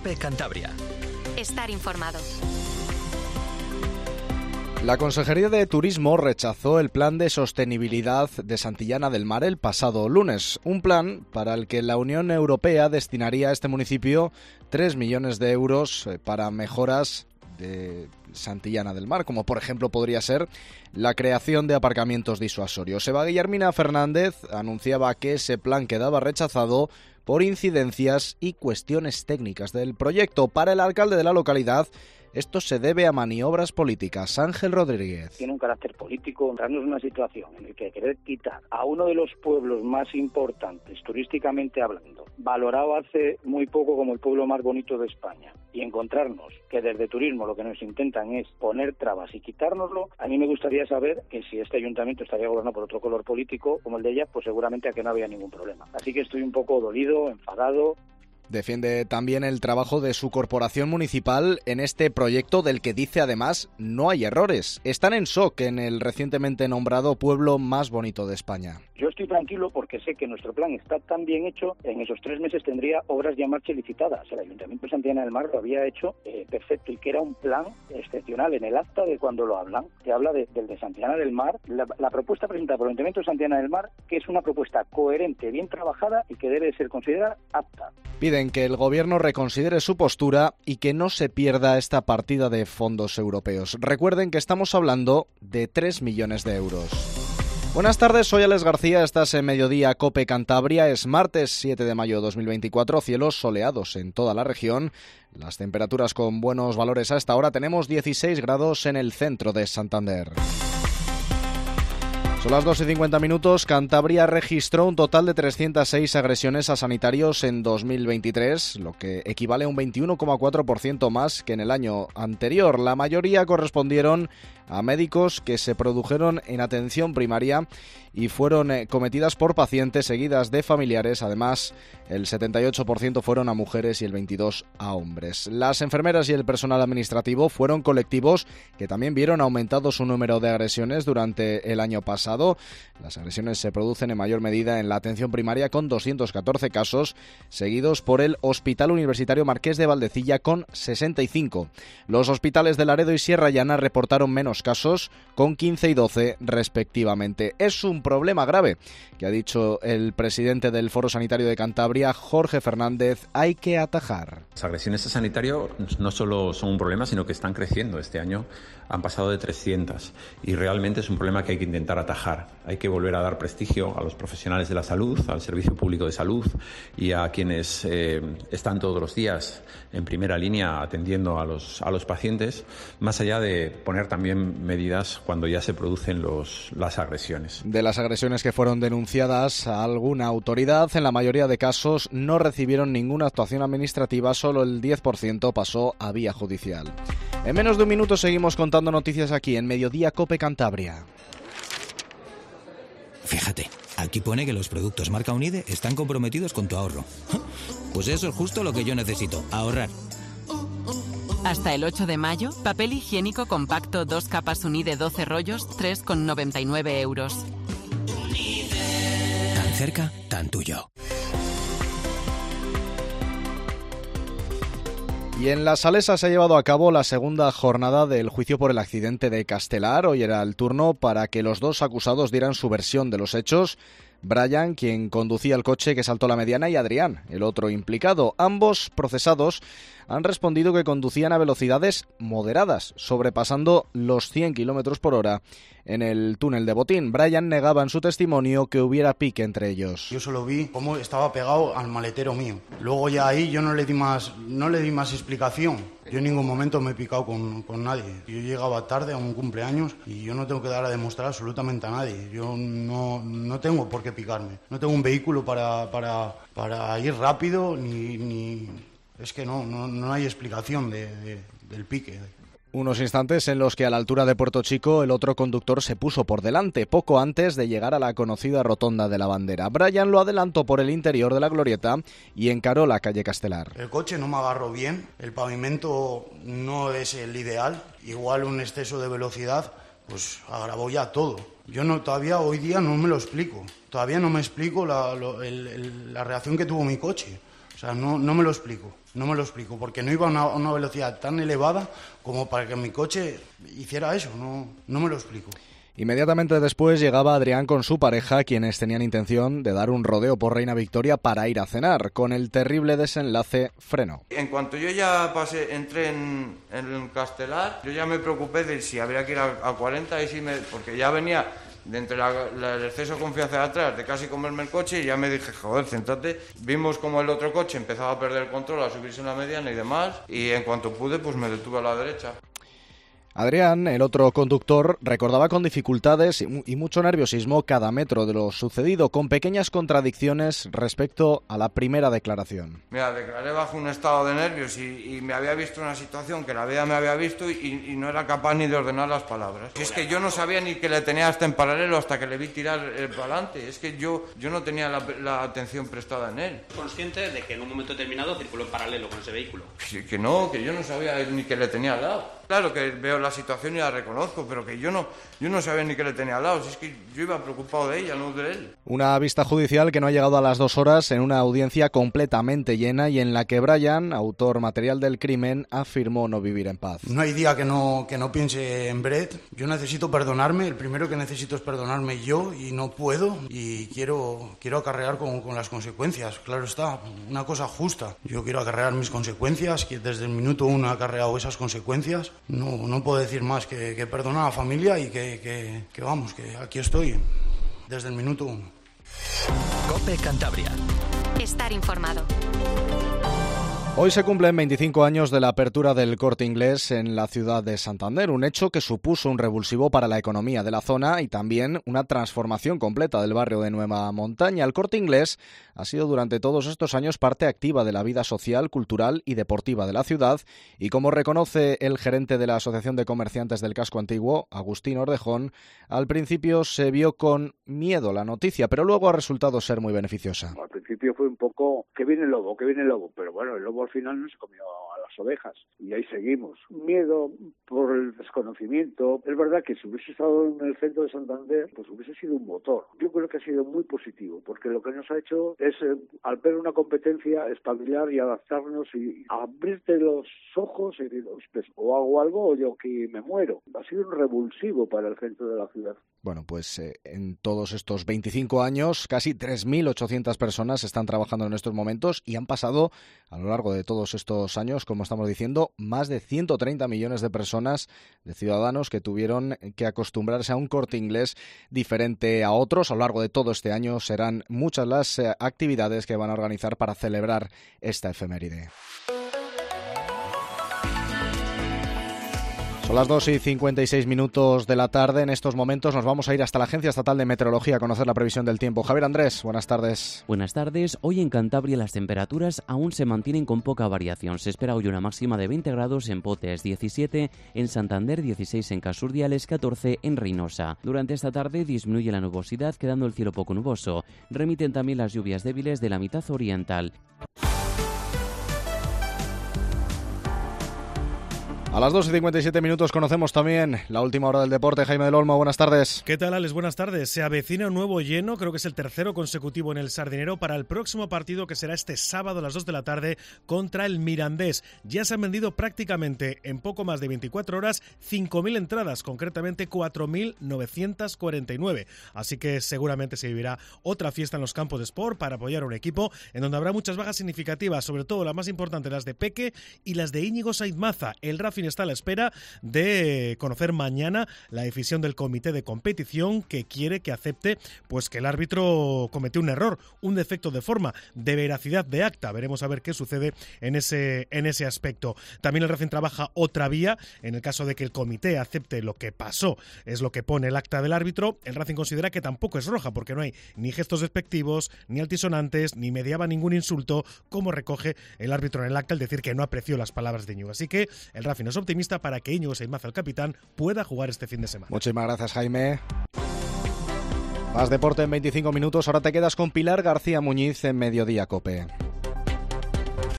COPE Cantabria. Estar informado. La Consejería de Turismo rechazó el plan de sostenibilidad de Santillana del Mar el pasado lunes. Un plan para el que la Unión Europea destinaría a este municipio 3 millones de euros para mejoras de Santillana del Mar, como por ejemplo podría ser la creación de aparcamientos disuasorios. Eva Guillermina Fernández anunciaba que ese plan quedaba rechazado por incidencias y cuestiones técnicas del proyecto. Para el alcalde de la localidad, esto se debe a maniobras políticas. Ángel Rodríguez. Tiene un carácter político, entrarnos en una situación en la que querer quitar a uno de los pueblos más importantes, turísticamente hablando, valorado hace muy poco como el pueblo más bonito de España, y encontrarnos que desde turismo lo que nos intentan es poner trabas y quitárnoslo, a mí me gustaría saber que si este ayuntamiento estaría gobernado por otro color político como el de ella, pues seguramente aquí no había ningún problema. Así que estoy un poco dolido, enfadado. Defiende también el trabajo de su corporación municipal en este proyecto, del que dice además no hay errores. Están en shock en el recientemente nombrado pueblo más bonito de España. Yo estoy tranquilo porque sé que nuestro plan está tan bien hecho, en esos 3 meses tendría obras ya en marcha y licitadas. El Ayuntamiento de Santillana del Mar lo había hecho perfecto, y que era un plan excepcional. En el acta de cuando lo hablan, que habla del de Santillana del Mar, la propuesta presentada por el Ayuntamiento de Santillana del Mar, que es una propuesta coherente, bien trabajada y que debe ser considerada apta. Piden que el gobierno reconsidere su postura y que no se pierda esta partida de fondos europeos. Recuerden que estamos hablando de 3 millones de euros. Buenas tardes, soy Alex García, estás en Mediodía COPE Cantabria. Es martes 7 de mayo de 2024, cielos soleados en toda la región. Las temperaturas con buenos valores a esta hora. Tenemos 16 grados en el centro de Santander. Son las 2:50. Cantabria registró un total de 306 agresiones a sanitarios en 2023, lo que equivale a un 21,4% más que en el año anterior. La mayoría correspondieron a médicos que se produjeron en atención primaria y fueron cometidas por pacientes seguidas de familiares. Además, el 78% fueron a mujeres y el 22% a hombres. Las enfermeras y el personal administrativo fueron colectivos que también vieron aumentado su número de agresiones durante el año pasado. Las agresiones se producen en mayor medida en la atención primaria, con 214 casos, seguidos por el Hospital Universitario Marqués de Valdecilla con 65. Los hospitales de Laredo y Sierra Llana reportaron menos casos, con 15 y 12 respectivamente. Es un problema grave que, ha dicho el presidente del Foro Sanitario de Cantabria, Jorge Fernández, hay que atajar. Las agresiones a sanitario no solo son un problema, sino que están creciendo. Este año han pasado de 300 y realmente es un problema que hay que intentar atajar. Hay que volver a dar prestigio a los profesionales de la salud, al servicio público de salud y a quienes están todos los días en primera línea atendiendo a los pacientes, más allá de poner también medidas cuando ya se producen las agresiones. De las agresiones que fueron denunciadas a alguna autoridad, en la mayoría de casos no recibieron ninguna actuación administrativa, solo el 10% pasó a vía judicial. En menos de un minuto seguimos contando noticias aquí en Mediodía COPE Cantabria. Fíjate, aquí pone que los productos marca Unide están comprometidos con tu ahorro. Pues eso es justo lo que yo necesito, ahorrar. Hasta el 8 de mayo, papel higiénico compacto 2 capas Unide 12 rollos, 3,99 euros. Tan cerca, tan tuyo. Y en La Salesa se ha llevado a cabo la segunda jornada del juicio por el accidente de Castelar. Hoy era el turno para que los dos acusados dieran su versión de los hechos. Brian, quien conducía el coche que saltó la mediana, y Adrián, el otro implicado. Ambos procesados han respondido que conducían a velocidades moderadas, sobrepasando los 100 km por hora en el túnel de Botín. Brian negaba en su testimonio que hubiera pique entre ellos. Yo solo vi cómo estaba pegado al maletero mío. Luego ya ahí yo no le di más explicación. Yo en ningún momento me he picado con nadie. Yo llegaba tarde a un cumpleaños y yo no tengo que dar a demostrar absolutamente a nadie. Yo no tengo por qué picarme. No tengo un vehículo para ir rápido ni... Es que no hay explicación del pique. Unos instantes en los que a la altura de Puerto Chico el otro conductor se puso por delante, poco antes de llegar a la conocida rotonda de la Bandera. Brian lo adelantó por el interior de la glorieta y encaró la calle Castelar. El coche no me agarró bien, el pavimento no es el ideal, igual un exceso de velocidad pues agravó ya todo. Yo todavía hoy día no me lo explico, todavía no me explico la reacción que tuvo mi coche. O sea, no me lo explico. No me lo explico, porque no iba a una velocidad tan elevada como para que mi coche hiciera eso. No me lo explico. Inmediatamente después llegaba Adrián con su pareja, quienes tenían intención de dar un rodeo por Reina Victoria para ir a cenar. Con el terrible desenlace, frenó. En cuanto yo ya entré en Castelar, yo ya me preocupé de si habría que ir a 40, porque ya venía de entre el exceso de confianza de atrás, de casi comerme el coche, y ya me dije, joder, céntrate. Vimos como el otro coche empezaba a perder el control, a subirse en la mediana y demás, y en cuanto pude, pues me detuve a la derecha. Adrián, el otro conductor, recordaba con dificultades y mucho nerviosismo cada metro de lo sucedido, con pequeñas contradicciones respecto a la primera declaración. Mira, declaré bajo un estado de nervios y me había visto una situación que la vida me había visto y no era capaz ni de ordenar las palabras. Es que yo no sabía ni que le tenía hasta en paralelo hasta que le vi tirar para adelante. Es que yo no tenía la atención prestada en él. ¿Consciente de que en un momento determinado circuló en paralelo con ese vehículo? Que yo no sabía ni que le tenía al lado. Claro que veo la situación y la reconozco, pero que yo no sabía ni que le tenía al lado. Si es que yo iba preocupado de ella, no de él. Una vista judicial que no ha llegado a las 2 horas en una audiencia completamente llena y en la que Brian, autor material del crimen, afirmó no vivir en paz. No hay día que no piense en Brett. Yo necesito perdonarme. El primero que necesito es perdonarme yo y no puedo. Y quiero acarrear con las consecuencias. Claro está, una cosa justa. Yo quiero acarrear mis consecuencias, que desde el minuto 1 he acarreado esas consecuencias. No puedo decir más que perdonar a la familia y que vamos, que aquí estoy desde el minuto 1. COPE Cantabria. Estar informado. Hoy se cumplen 25 años de la apertura del Corte Inglés en la ciudad de Santander, un hecho que supuso un revulsivo para la economía de la zona y también una transformación completa del barrio de Nueva Montaña. El Corte Inglés ha sido durante todos estos años parte activa de la vida social, cultural y deportiva de la ciudad y, como reconoce el gerente de la Asociación de Comerciantes del Casco Antiguo, Agustín Ordejón, al principio se vio con miedo la noticia, pero luego ha resultado ser muy beneficiosa. Al principio fue un poco, que viene el lobo, pero bueno, el lobo al final no se comió a las ovejas y ahí seguimos. Miedo por el desconocimiento. Es verdad que si hubiese estado en el centro de Santander, pues hubiese sido un motor. Yo creo que ha sido muy positivo, porque lo que nos ha hecho es, al ver una competencia, espabilar y adaptarnos y abrirte los ojos y decir, pues, o hago algo o yo aquí me muero. Ha sido un revulsivo para el centro de la ciudad. Bueno, pues en todos estos 25 años, casi 3.800 personas están trabajando en estos momentos y han pasado a lo largo de todos estos años, como estamos diciendo, más de 130 millones de personas, de ciudadanos que tuvieron que acostumbrarse a un Corte Inglés diferente a otros. A lo largo de todo este año serán muchas las actividades que van a organizar para celebrar esta efeméride. Son las 2:56 de la tarde. En estos momentos nos vamos a ir hasta la Agencia Estatal de Meteorología a conocer la previsión del tiempo. Javier Andrés, buenas tardes. Buenas tardes. Hoy en Cantabria las temperaturas aún se mantienen con poca variación. Se espera hoy una máxima de 20 grados en Potes, 17 en Santander, 16 en Casurdiales, 14 en Reynosa. Durante esta tarde disminuye la nubosidad, quedando el cielo poco nuboso. Remiten también las lluvias débiles de la mitad oriental. A las 2:57 conocemos también la última hora del deporte. Jaime del Olmo, buenas tardes. ¿Qué tal, Alex? Buenas tardes. Se avecina un nuevo lleno, creo que es el tercero consecutivo en el Sardinero, para el próximo partido que será este sábado a las 2 de la tarde contra el Mirandés. Ya se han vendido prácticamente en poco más de 24 horas 5.000 entradas, concretamente 4.949. Así que seguramente se vivirá otra fiesta en los campos de Sport para apoyar a un equipo en donde habrá muchas bajas significativas, sobre todo las más importantes, las de Peque y las de Íñigo Saiz Maza. El Racing está a la espera de conocer mañana la decisión del comité de competición, que quiere que acepte pues que el árbitro cometió un error, un defecto de forma, de veracidad de acta. Veremos a ver qué sucede en ese aspecto. También el Racing trabaja otra vía en el caso de que el comité acepte lo que pasó, es lo que pone el acta del árbitro. El Racing considera que tampoco es roja porque no hay ni gestos despectivos, ni altisonantes, ni mediaba ningún insulto, como recoge el árbitro en el acta al decir que no apreció las palabras de Íñigo. Así que el Racing es optimista para que Íñigo Saiz Maza, el capitán, pueda jugar este fin de semana. Muchísimas gracias, Jaime. Más deporte en 25 minutos. Ahora te quedas con Pilar García Muñiz en Mediodía COPE.